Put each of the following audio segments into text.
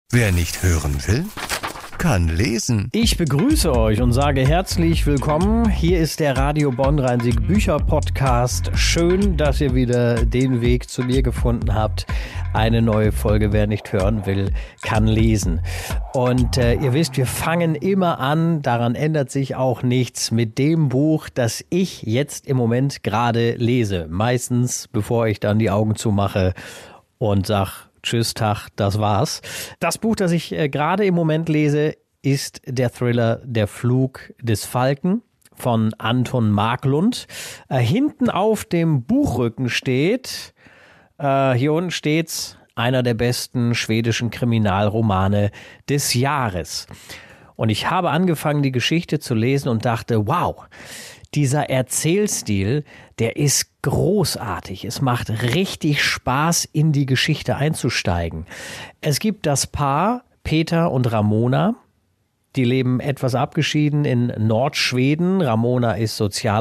Wer nicht hören will, kann lesen. Ich begrüße euch und sage herzlich willkommen. Hier ist der Radio Bonn-Rhein-Sieg Bücher Podcast. Schön, dass ihr wieder den Weg zu mir gefunden habt. Eine neue Folge, wer nicht hören will, kann lesen. Und ihr wisst, wir fangen immer an, daran ändert sich auch nichts, mit dem Buch, das ich jetzt im Moment gerade lese. Meistens, bevor ich dann die Augen zumache und sag Tschüss, Tag, das war's. Das Buch, das ich gerade im Moment lese, ist der Thriller Der Flug des Falken von Anton Marklund. Hinten auf dem Buchrücken steht, hier unten steht's, einer der besten schwedischen Kriminalromane des Jahres. Und ich habe angefangen, die Geschichte zu lesen und dachte, wow, dieser Erzählstil, der ist großartig. Es macht richtig Spaß, in die Geschichte einzusteigen. Es gibt das Paar Peter und Ramona. Die leben etwas abgeschieden in Nordschweden. Ramona ist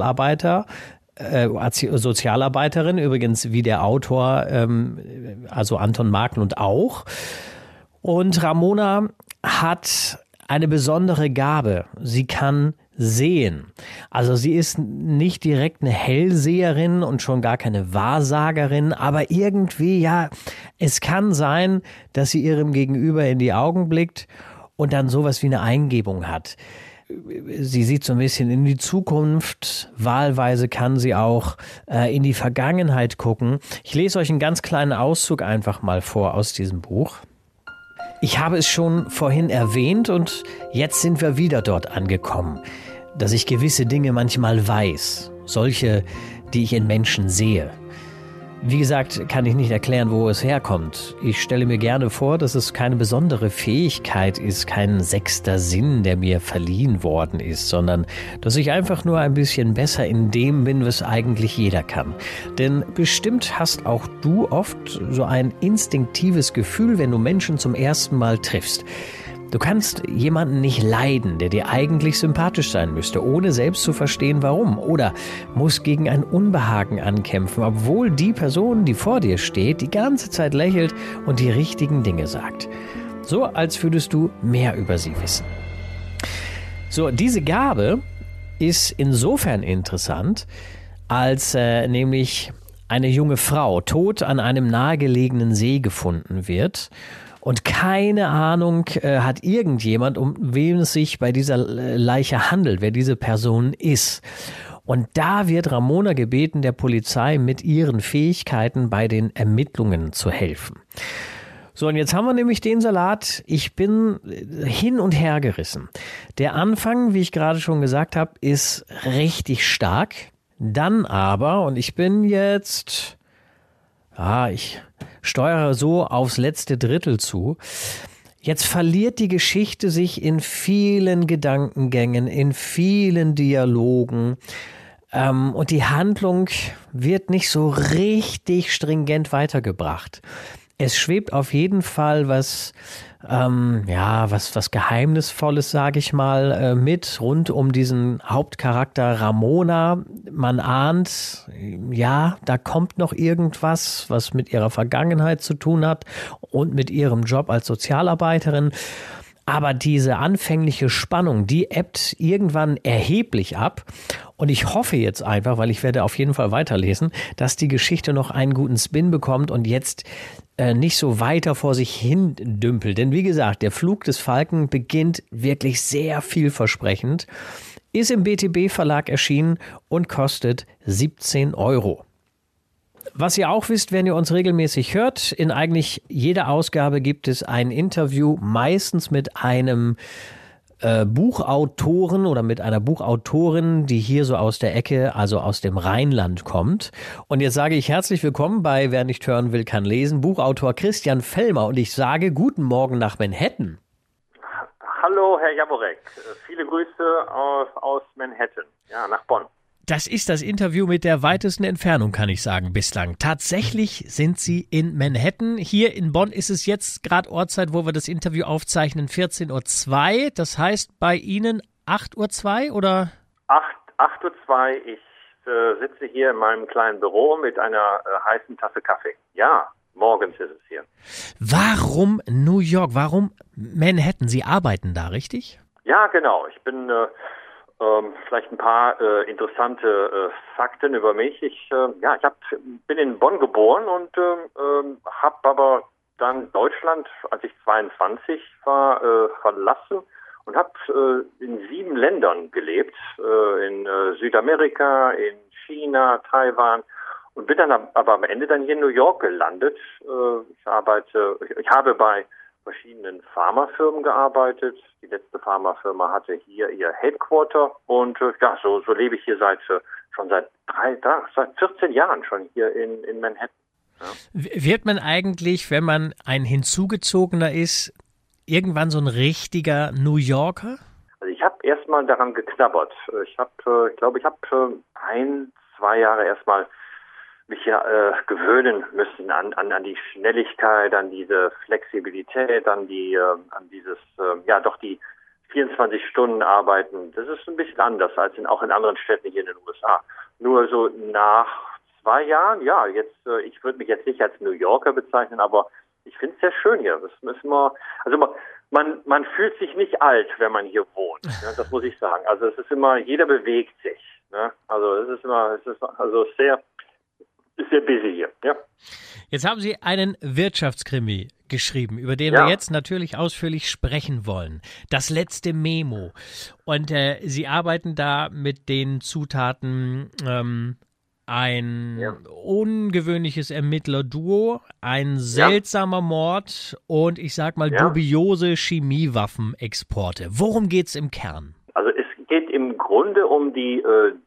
Sozialarbeiterin, übrigens wie der Autor, also Anton Marklund auch. Und Ramona hat eine besondere Gabe. Sie kann sehen. Also sie ist nicht direkt eine Hellseherin und schon gar keine Wahrsagerin, aber irgendwie, ja, es kann sein, dass sie ihrem Gegenüber in die Augen blickt und dann sowas wie eine Eingebung hat. Sie sieht so ein bisschen in die Zukunft, wahlweise kann sie auch in die Vergangenheit gucken. Ich lese euch einen ganz kleinen Auszug einfach mal vor aus diesem Buch. Ich habe es schon vorhin erwähnt und jetzt sind wir wieder dort angekommen, dass ich gewisse Dinge manchmal weiß, solche, die ich in Menschen sehe. Wie gesagt, kann ich nicht erklären, wo es herkommt. Ich stelle mir gerne vor, dass es keine besondere Fähigkeit ist, kein sechster Sinn, der mir verliehen worden ist, sondern dass ich einfach nur ein bisschen besser in dem bin, was eigentlich jeder kann. Denn bestimmt hast auch du oft so ein instinktives Gefühl, wenn du Menschen zum ersten Mal triffst. Du kannst jemanden nicht leiden, der dir eigentlich sympathisch sein müsste, ohne selbst zu verstehen, warum. Oder musst gegen ein Unbehagen ankämpfen, obwohl die Person, die vor dir steht, die ganze Zeit lächelt und die richtigen Dinge sagt. So, als würdest du mehr über sie wissen. So, diese Gabe ist insofern interessant, als nämlich eine junge Frau tot an einem nahegelegenen See gefunden wird. Und keine Ahnung hat irgendjemand, um wen es sich bei dieser Leiche handelt, wer diese Person ist. Und da wird Ramona gebeten, der Polizei mit ihren Fähigkeiten bei den Ermittlungen zu helfen. So, und jetzt haben wir nämlich den Salat. Ich bin hin und her gerissen. Der Anfang, wie ich gerade schon gesagt habe, ist richtig stark. Dann aber, und ich bin jetzt... ich steuere so aufs letzte Drittel zu. Jetzt verliert die Geschichte sich in vielen Gedankengängen, in vielen Dialogen. Und die Handlung wird nicht so richtig stringent weitergebracht. Es schwebt auf jeden Fall was Geheimnisvolles, sage ich mal, mit rund um diesen Hauptcharakter Ramona. Man ahnt, ja, da kommt noch irgendwas, was mit ihrer Vergangenheit zu tun hat und mit ihrem Job als Sozialarbeiterin. Aber diese anfängliche Spannung, die ebbt irgendwann erheblich ab. Und ich hoffe jetzt einfach, weil ich werde auf jeden Fall weiterlesen, dass die Geschichte noch einen guten Spin bekommt und jetzt nicht so weiter vor sich hin dümpelt. Denn wie gesagt, der Flug des Falken beginnt wirklich sehr vielversprechend, ist im BTB Verlag erschienen und kostet 17 €. Was ihr auch wisst, wenn ihr uns regelmäßig hört, in eigentlich jeder Ausgabe gibt es ein Interview, meistens mit einem Buchautoren oder mit einer Buchautorin, die hier so aus der Ecke, also aus dem Rheinland kommt. Und jetzt sage ich herzlich willkommen bei Wer nicht hören will, kann lesen, Buchautor Christian Fellmer. Und ich sage guten Morgen nach Manhattan. Hallo, Herr Jaworek. Viele Grüße aus Manhattan, ja, nach Bonn. Das ist das Interview mit der weitesten Entfernung, kann ich sagen, bislang. Tatsächlich sind Sie in Manhattan. Hier in Bonn ist es jetzt gerade Ortszeit, wo wir das Interview aufzeichnen, 14:02 Uhr. Das heißt bei Ihnen 8:02 Uhr oder? 8:02 Uhr. Ich sitze hier in meinem kleinen Büro mit einer heißen Tasse Kaffee. Ja, morgens ist es hier. Warum New York? Warum Manhattan? Sie arbeiten da, richtig? Ja, genau. Ich bin vielleicht ein paar interessante Fakten über mich. Bin in Bonn geboren und habe aber dann Deutschland, als ich 22 war, verlassen und habe in 7 Ländern gelebt, in Südamerika, in China, Taiwan und bin dann aber am Ende dann hier in New York gelandet. Ich habe bei verschiedenen Pharmafirmen gearbeitet. Die letzte Pharmafirma hatte hier ihr Headquarter und so lebe ich hier seit 14 Jahren schon hier in Manhattan. Ja. Wird man eigentlich, wenn man ein Hinzugezogener ist, irgendwann so ein richtiger New Yorker? Also ich habe erstmal daran geknabbert. Ich glaube, ich habe 1-2 Jahre erstmal mich gewöhnen müssen an die Schnelligkeit, an diese Flexibilität, an dieses die 24 Stunden arbeiten. Das ist ein bisschen anders als auch in anderen Städten hier in den USA. Nur so nach 2 Jahren, ich würde mich jetzt nicht als New Yorker bezeichnen, aber ich finde es sehr schön hier. Man fühlt sich nicht alt, wenn man hier wohnt. Ne? Das muss ich sagen. Also es ist immer, jeder bewegt sich. Ne? Also es ist sehr busy hier. Ja. Jetzt haben Sie einen Wirtschaftskrimi geschrieben, über den wir jetzt natürlich ausführlich sprechen wollen. Das letzte Memo. Und Sie arbeiten da mit den Zutaten ein ungewöhnliches Ermittlerduo, ein seltsamer Mord und ich sag mal dubiose Chemiewaffenexporte. Worum geht's im Kern? Also es geht im Grunde um die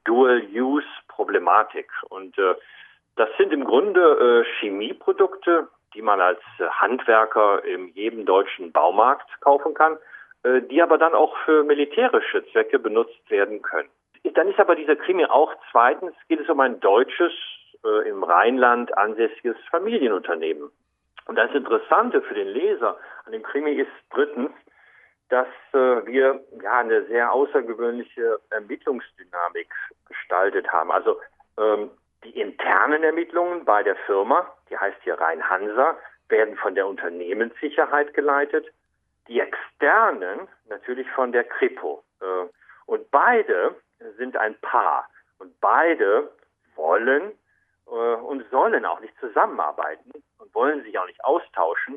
Dual-Use-Problematik und das sind im Grunde Chemieprodukte, die man als Handwerker in jedem deutschen Baumarkt kaufen kann, die aber dann auch für militärische Zwecke benutzt werden können. Dann ist aber dieser Krimi auch zweitens, geht es um ein deutsches, im Rheinland ansässiges Familienunternehmen. Und das Interessante für den Leser an dem Krimi ist drittens, dass wir eine sehr außergewöhnliche Ermittlungsdynamik gestaltet haben. Also die internen Ermittlungen bei der Firma, die heißt hier Rhein-Hansa, werden von der Unternehmenssicherheit geleitet, die externen natürlich von der Kripo. Und beide sind ein Paar und beide wollen und sollen auch nicht zusammenarbeiten und wollen sich auch nicht austauschen,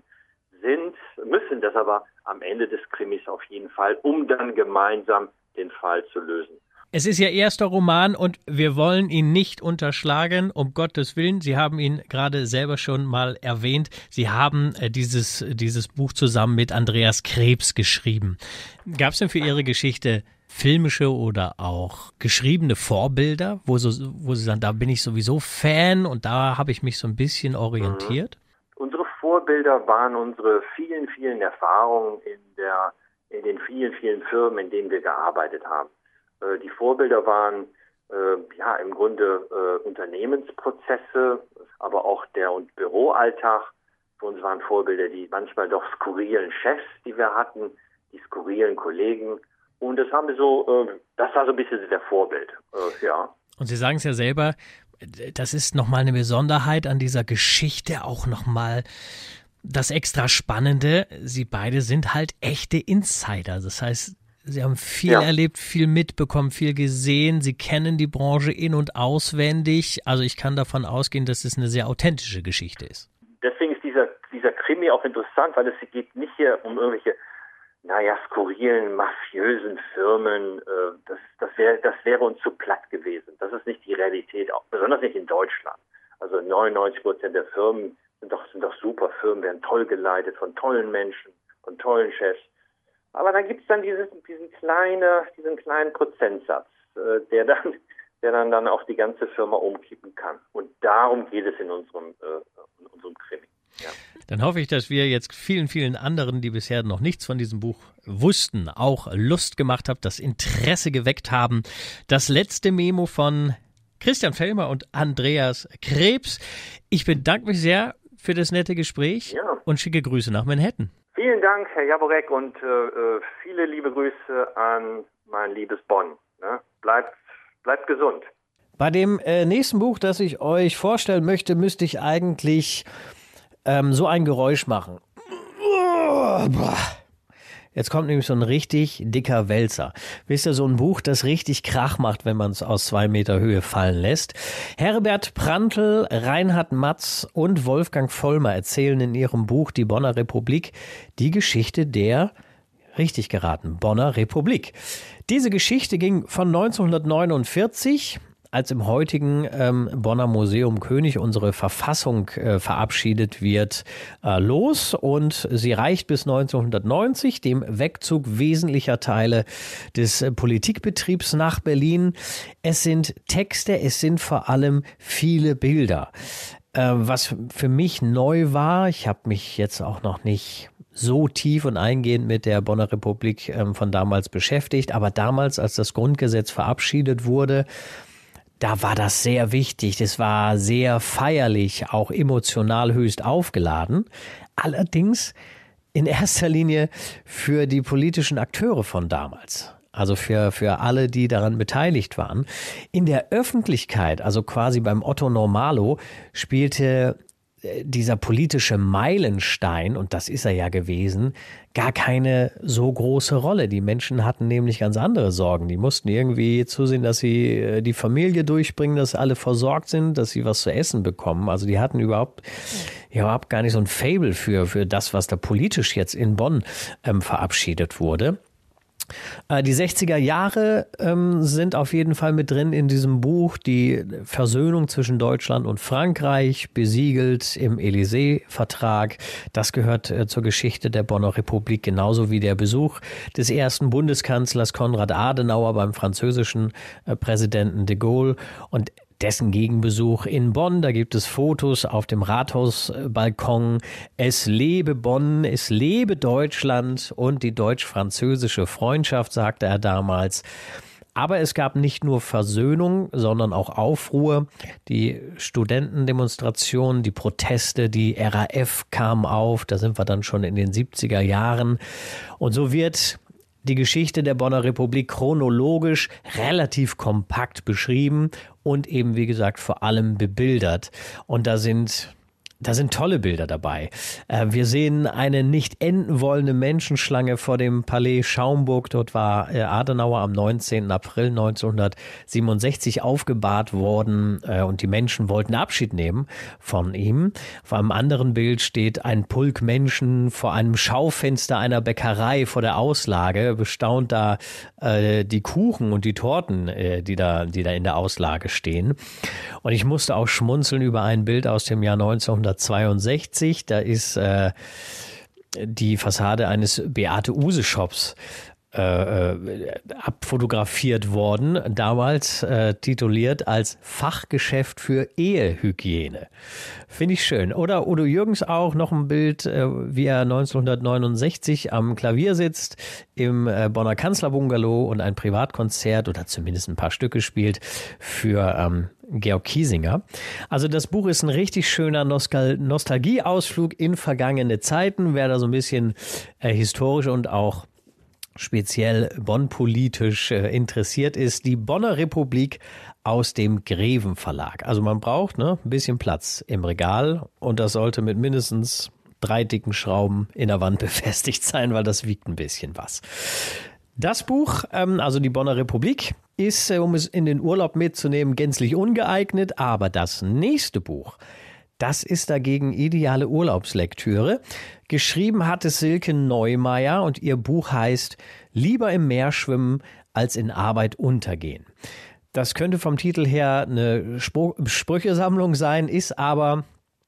müssen das aber am Ende des Krimis auf jeden Fall, um dann gemeinsam den Fall zu lösen. Es ist Ihr erster Roman und wir wollen ihn nicht unterschlagen, um Gottes Willen. Sie haben ihn gerade selber schon mal erwähnt. Sie haben dieses Buch zusammen mit Andreas Krebs geschrieben. Gab es denn für Ihre Geschichte filmische oder auch geschriebene Vorbilder, wo Sie sagen, da bin ich sowieso Fan und da habe ich mich so ein bisschen orientiert? Unsere Vorbilder waren unsere vielen, vielen Erfahrungen in den vielen, vielen Firmen, in denen wir gearbeitet haben. Die Vorbilder waren im Grunde Unternehmensprozesse, aber auch der Büroalltag. Für uns waren Vorbilder die manchmal doch skurrilen Chefs, die wir hatten, die skurrilen Kollegen. Und das war so ein bisschen der Vorbild. Und Sie sagen es ja selber, das ist nochmal eine Besonderheit an dieser Geschichte, auch nochmal das extra Spannende. Sie beide sind halt echte Insider. Das heißt, Sie haben viel erlebt, viel mitbekommen, viel gesehen. Sie kennen die Branche in- und auswendig. Also ich kann davon ausgehen, dass es eine sehr authentische Geschichte ist. Deswegen ist dieser Krimi auch interessant, weil es geht nicht hier um irgendwelche, skurrilen, mafiösen Firmen. Das wäre uns zu platt gewesen. Das ist nicht die Realität, auch besonders nicht in Deutschland. Also 99% der Firmen sind doch super Firmen, werden toll geleitet von tollen Menschen, von tollen Chefs. Aber dann gibt es dann diesen kleinen Prozentsatz, der dann auch die ganze Firma umkippen kann. Und darum geht es in unserem Krimi. Ja. Dann hoffe ich, dass wir jetzt vielen, vielen anderen, die bisher noch nichts von diesem Buch wussten, auch Lust gemacht haben, das Interesse geweckt haben. Das letzte Memo von Christian Fellmer und Andreas Krebs. Ich bedanke mich sehr für das nette Gespräch und schicke Grüße nach Manhattan. Vielen Dank, Herr Jaborek, und viele liebe Grüße an mein liebes Bonn. Ne? Bleibt gesund. Bei dem nächsten Buch, das ich euch vorstellen möchte, müsste ich eigentlich so ein Geräusch machen. Jetzt kommt nämlich so ein richtig dicker Wälzer. Wisst ihr, so ein Buch, das richtig Krach macht, wenn man es aus 2 Meter Höhe fallen lässt. Herbert Prantl, Reinhard Matz und Wolfgang Vollmer erzählen in ihrem Buch Die Bonner Republik die Geschichte der, richtig geraten, Bonner Republik. Diese Geschichte ging von 1949, als im heutigen Bonner Museum König unsere Verfassung verabschiedet wird, los, und sie reicht bis 1990, dem Wegzug wesentlicher Teile des Politikbetriebs nach Berlin. Es sind Texte, es sind vor allem viele Bilder. Was für mich neu war, ich habe mich jetzt auch noch nicht so tief und eingehend mit der Bonner Republik von damals beschäftigt, aber damals, als das Grundgesetz verabschiedet wurde, da war das sehr wichtig. Das war sehr feierlich, auch emotional höchst aufgeladen. Allerdings in erster Linie für die politischen Akteure von damals. Also für alle, die daran beteiligt waren. In der Öffentlichkeit, also quasi beim Otto Normalo, spielte dieser politische Meilenstein, und das ist er ja gewesen, gar keine so große Rolle. Die Menschen hatten nämlich ganz andere Sorgen. Die mussten irgendwie zusehen, dass sie die Familie durchbringen, dass alle versorgt sind, dass sie was zu essen bekommen. Also die hatten überhaupt gar nicht so ein Faible für das, was da politisch jetzt in Bonn verabschiedet wurde. Die 60er Jahre sind auf jeden Fall mit drin in diesem Buch. Die Versöhnung zwischen Deutschland und Frankreich, besiegelt im Élysée-Vertrag. Das gehört zur Geschichte der Bonner Republik, genauso wie der Besuch des ersten Bundeskanzlers Konrad Adenauer beim französischen Präsidenten de Gaulle und dessen Gegenbesuch in Bonn. Da gibt es Fotos auf dem Rathausbalkon. Es lebe Bonn, es lebe Deutschland und die deutsch-französische Freundschaft, sagte er damals. Aber es gab nicht nur Versöhnung, sondern auch Aufruhr. Die Studentendemonstrationen, die Proteste, die RAF kamen auf. Da sind wir dann schon in den 70er Jahren. Und so wird die Geschichte der Bonner Republik chronologisch relativ kompakt beschrieben und eben, wie gesagt, vor allem bebildert. Und da sind tolle Bilder dabei. Wir sehen eine nicht enden wollende Menschenschlange vor dem Palais Schaumburg. Dort war Adenauer am 19. April 1967 aufgebahrt worden und die Menschen wollten Abschied nehmen von ihm. Auf einem anderen Bild steht ein Pulk Menschen vor einem Schaufenster einer Bäckerei vor der Auslage, bestaunt da die Kuchen und die Torten, die da in der Auslage stehen. Und ich musste auch schmunzeln über ein Bild aus dem Jahr 1962, da ist die Fassade eines Beate-Uhse-Shops abfotografiert worden, damals tituliert als Fachgeschäft für Ehehygiene. Finde ich schön. Oder Udo Jürgens auch, noch ein Bild, wie er 1969 am Klavier sitzt im Bonner Kanzlerbungalow und ein Privatkonzert oder zumindest ein paar Stücke spielt für Georg Kiesinger. Also das Buch ist ein richtig schöner Nostalgieausflug in vergangene Zeiten. Wer da so ein bisschen historisch und auch speziell Bonn-politisch interessiert ist, die Bonner Republik aus dem Greven Verlag. Also man braucht ein bisschen Platz im Regal und das sollte mit mindestens 3 dicken Schrauben in der Wand befestigt sein, weil das wiegt ein bisschen was. Das Buch, also die Bonner Republik, ist, um es in den Urlaub mitzunehmen, gänzlich ungeeignet, aber das nächste Buch, das ist dagegen ideale Urlaubslektüre. Geschrieben hat es Silke Neumeier und ihr Buch heißt Lieber im Meer schwimmen als in Arbeit untergehen. Das könnte vom Titel her eine Sprüchesammlung sein, ist aber,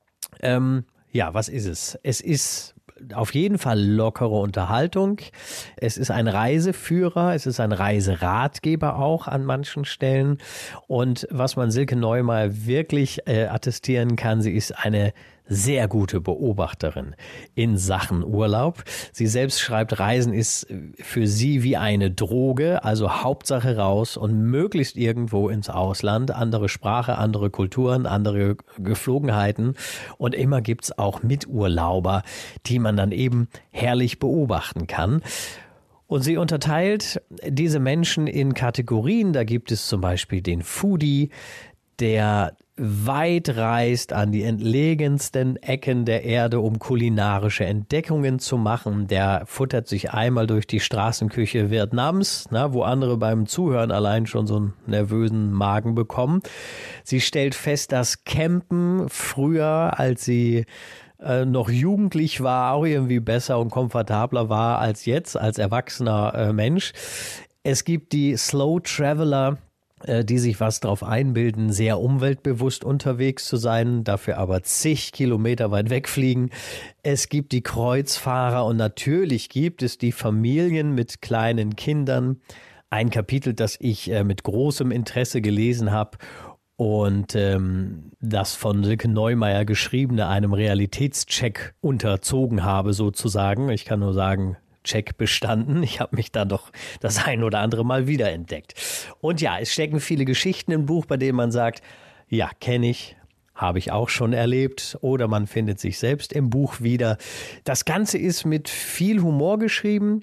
was ist es? Es ist auf jeden Fall lockere Unterhaltung. Es ist ein Reiseführer, es ist ein Reiseratgeber auch an manchen Stellen. Und was man Silke Neumeier wirklich attestieren kann, sie ist eine sehr gute Beobachterin in Sachen Urlaub. Sie selbst schreibt, Reisen ist für sie wie eine Droge, also Hauptsache raus und möglichst irgendwo ins Ausland. Andere Sprache, andere Kulturen, andere Geflogenheiten. Und immer gibt's auch Miturlauber, die man dann eben herrlich beobachten kann. Und sie unterteilt diese Menschen in Kategorien. Da gibt es zum Beispiel den Foodie, der weit reist an die entlegensten Ecken der Erde, um kulinarische Entdeckungen zu machen. Der futtert sich einmal durch die Straßenküche Vietnams, wo andere beim Zuhören allein schon so einen nervösen Magen bekommen. Sie stellt fest, dass Campen früher, als sie noch jugendlich war, auch irgendwie besser und komfortabler war als jetzt, als erwachsener Mensch. Es gibt die Slow Traveler, die sich was drauf einbilden, sehr umweltbewusst unterwegs zu sein, dafür aber zig Kilometer weit wegfliegen. Es gibt die Kreuzfahrer und natürlich gibt es die Familien mit kleinen Kindern. Ein Kapitel, das ich mit großem Interesse gelesen habe und das von Silke Neumeier geschriebene einem Realitätscheck unterzogen habe sozusagen. Ich kann nur sagen, Check bestanden. Ich habe mich da doch das ein oder andere Mal wiederentdeckt. Und ja, es stecken viele Geschichten im Buch, bei denen man sagt, ja, kenne ich, habe ich auch schon erlebt, oder man findet sich selbst im Buch wieder. Das Ganze ist mit viel Humor geschrieben.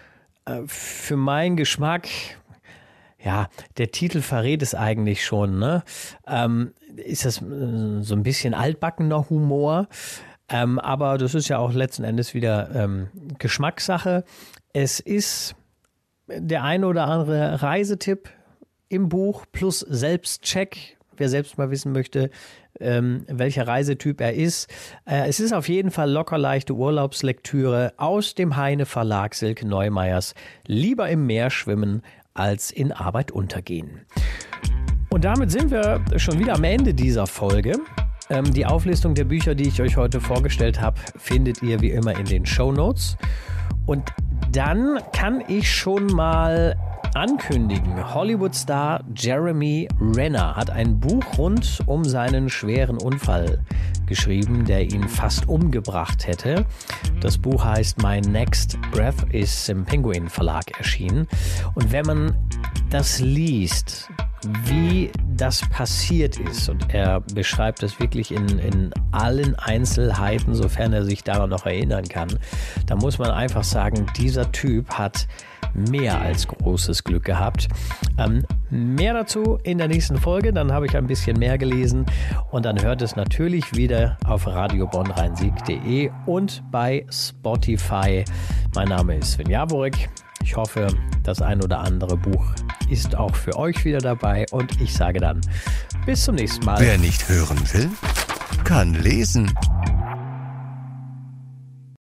Für meinen Geschmack, ja, der Titel verrät es eigentlich schon, ne? Ist das so ein bisschen altbackener Humor? Aber das ist ja auch letzten Endes wieder Geschmackssache. Es ist der eine oder andere Reisetipp im Buch plus Selbstcheck, wer selbst mal wissen möchte, welcher Reisetyp er ist. Es ist auf jeden Fall locker leichte Urlaubslektüre aus dem Heine Verlag Silke Neumeiers. Lieber im Meer schwimmen als in Arbeit untergehen. Und damit sind wir schon wieder am Ende dieser Folge. Die Auflistung der Bücher, die ich euch heute vorgestellt habe, findet ihr wie immer in den Shownotes. Und dann kann ich schon mal ankündigen, Hollywood-Star Jeremy Renner hat ein Buch rund um seinen schweren Unfall geschrieben, der ihn fast umgebracht hätte. Das Buch heißt My Next Breath, ist im Penguin Verlag erschienen. Und wenn man das liest, wie das passiert ist, und er beschreibt das wirklich in allen Einzelheiten, sofern er sich daran noch erinnern kann, da muss man einfach sagen, dieser Typ hat mehr als großes Glück gehabt. Mehr dazu in der nächsten Folge, dann habe ich ein bisschen mehr gelesen und dann hört es natürlich wieder auf radiobonn-rhein-sieg.de und bei Spotify. Mein Name ist Sven Jaworek. Ich hoffe, das ein oder andere Buch ist auch für euch wieder dabei und ich sage dann bis zum nächsten Mal. Wer nicht hören will, kann lesen.